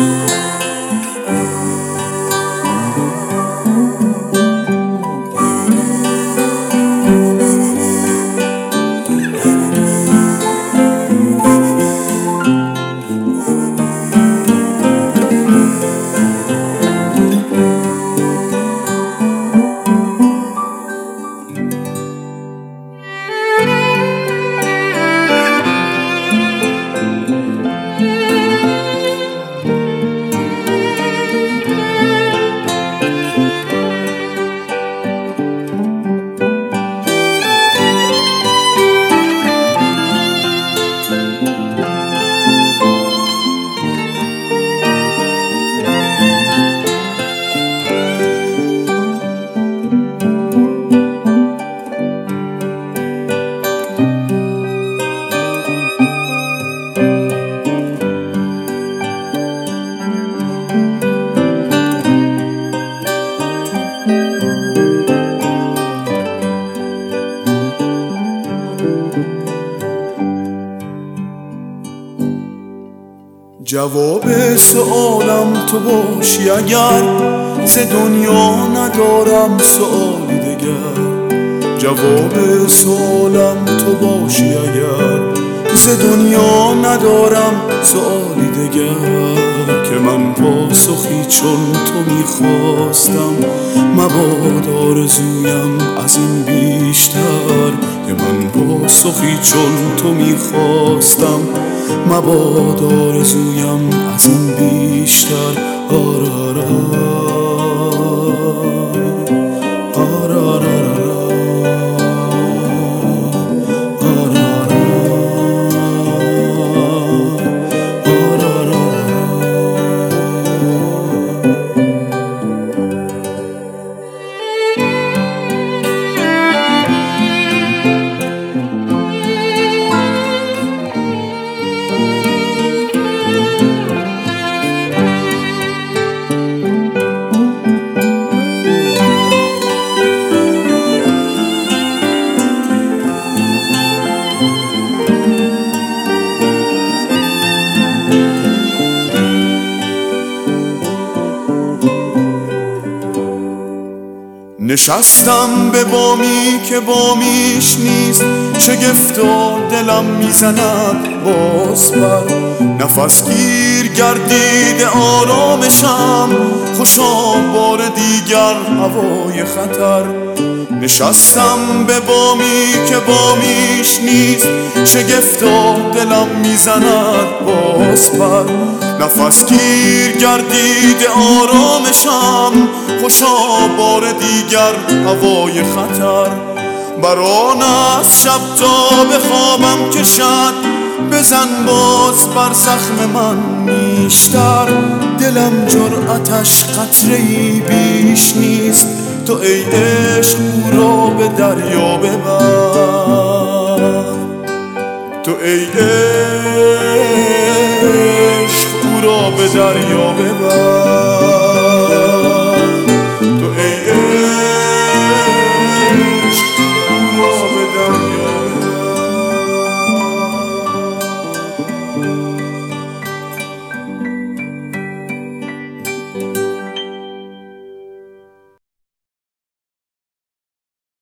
جواب سوالم تو باشی اگر ز دنیا ندارم سؤالی دگر. جواب سوالم تو باشی اگر ز دنیا ندارم سؤالی دگر. که من پاسخی چون تو میخواستم مبادا آرزویم از این بیشتر. که من پاسخی چون تو میخواستم مبادا آرزویم از این بیشتر. نشستم به بامی که بامیش نیست، شگفتا دلم میزند باز بر. نفس گیر گردیده آرامشم، خوشا بار دیگر هوای خطر. نشستم به بامی که بامیش نیست، شگفتا دلم میزند باز بر. نفس گیر گردیده آرامشم، خوشا بار دیگر هوای خطر. بران از شب تا بخوابم کشد، بزن باز بر زخم من نیشتر. دلم جرأتش قطره‌ای بیش نیست، تو ای عشق او را به دریا ببر. تو ای عشق او را به دریا ببر.